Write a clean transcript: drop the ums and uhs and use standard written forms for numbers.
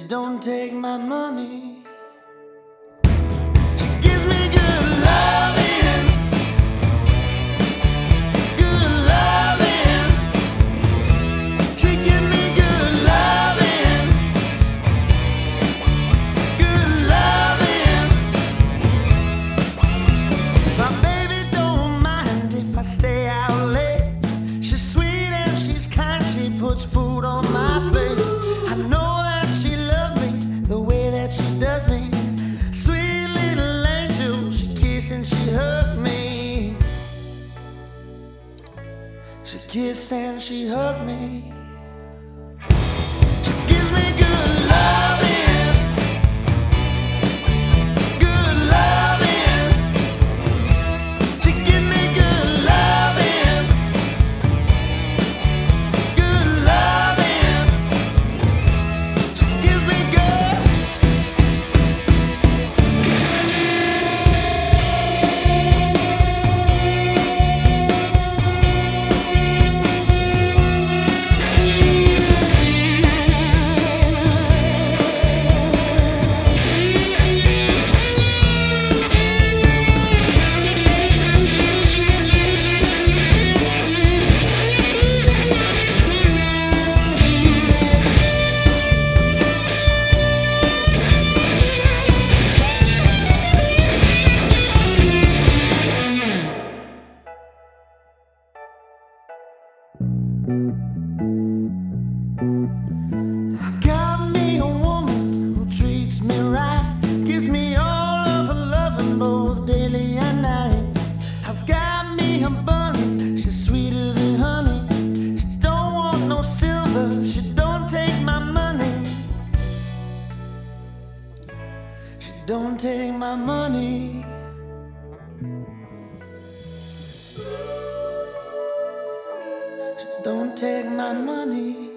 don't take my money. She gives me good loving, good loving. She gives me good loving, good loving. My baby don't mind if I stay out late. She's sweet and she's kind, she puts food on my plate. I know that she loves me the way that she does me. Sweet little angel, she kisses and she hugs me. She kisses and she hugs me. She gives me good loving, good loving. She gives me good loving, good loving. She gives me good. I've got me a woman who treats me right, gives me all of her loving both daily and night. I've got me a bunny, she's sweeter than honey. She don't want no silver, she don't take my money. She don't take my money. She don't take my money.